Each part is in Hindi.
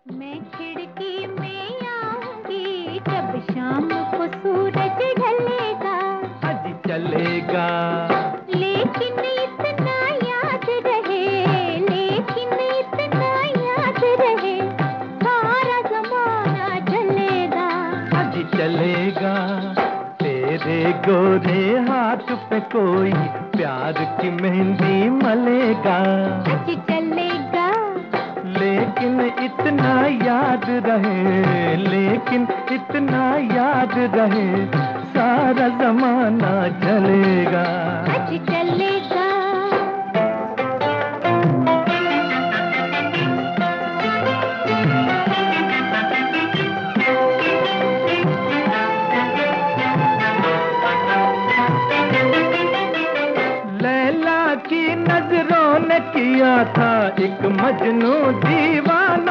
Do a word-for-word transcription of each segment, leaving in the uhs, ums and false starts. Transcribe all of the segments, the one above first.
मैं खिड़की में आऊंगी जब शाम को सूरज ढलेगा। आज चलेगा लेकिन इतना याद रहे, लेकिन इतना याद रहे, सारा जमाना चलेगा। आज चलेगा तेरे गोरे हाथ पे कोई प्यार की मेहंदी मलेगा। आज चलेगा लेकिन इतना याद रहे, लेकिन इतना याद रहे, सारा जमाना चलेगा। आज चलेगा लैला की नजरों ने किया था एक मजनू दीवाना।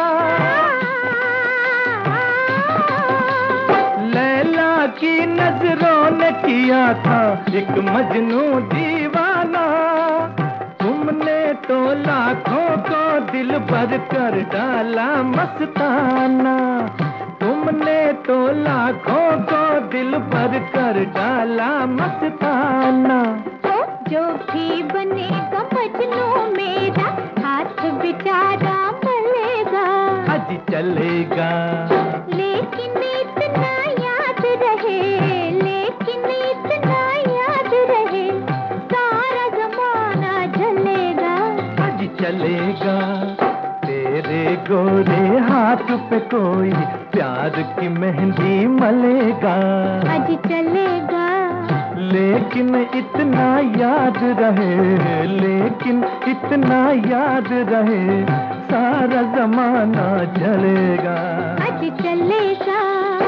लैला की नजरों ने किया था एक मजनू दीवाना। तुमने तो लाखों को दिल भर कर डाला मस्ताना। तुमने तो लाखों को दिल भर कर डाला मस्ताना। जो भी बनेगा मजनू मेरा, हाथ बेचारा मलेगा। आज चलेगा लेकिन इतना याद रहे, लेकिन इतना याद रहे, सारा जमाना चलेगा। आज चलेगा तेरे गोरे हाथ पे कोई प्यार की मेहंदी मलेगा। आज चलेगा लेकिन इतना याद रहे, लेकिन इतना याद रहे, सारा जमाना चलेगा। आज चलेगा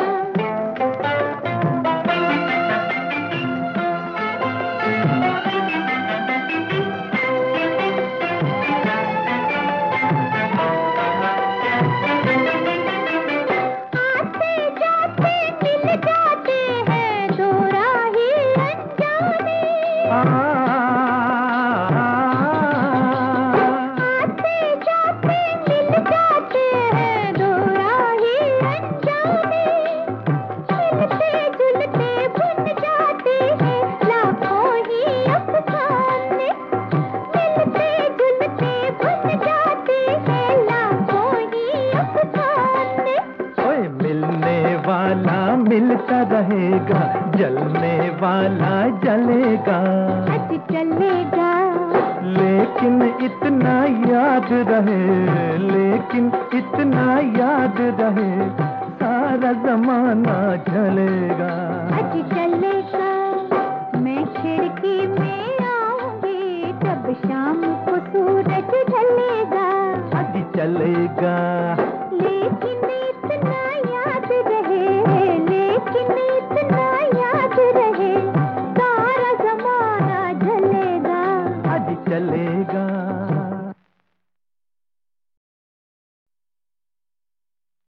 मिलता रहेगा, जलने वाला जलेगा। आज चलेगा लेकिन इतना याद रहे, लेकिन इतना याद रहे, सारा जमाना चलेगा। आज चलेगा मैं खिड़की में आऊंगी जब शाम को सूरज ढलेगा। आज चलेगा लेकिन इतना याद रहे, लेकिन इतना याद रहे, सारा जमाना चलेगा। आज चलेगा।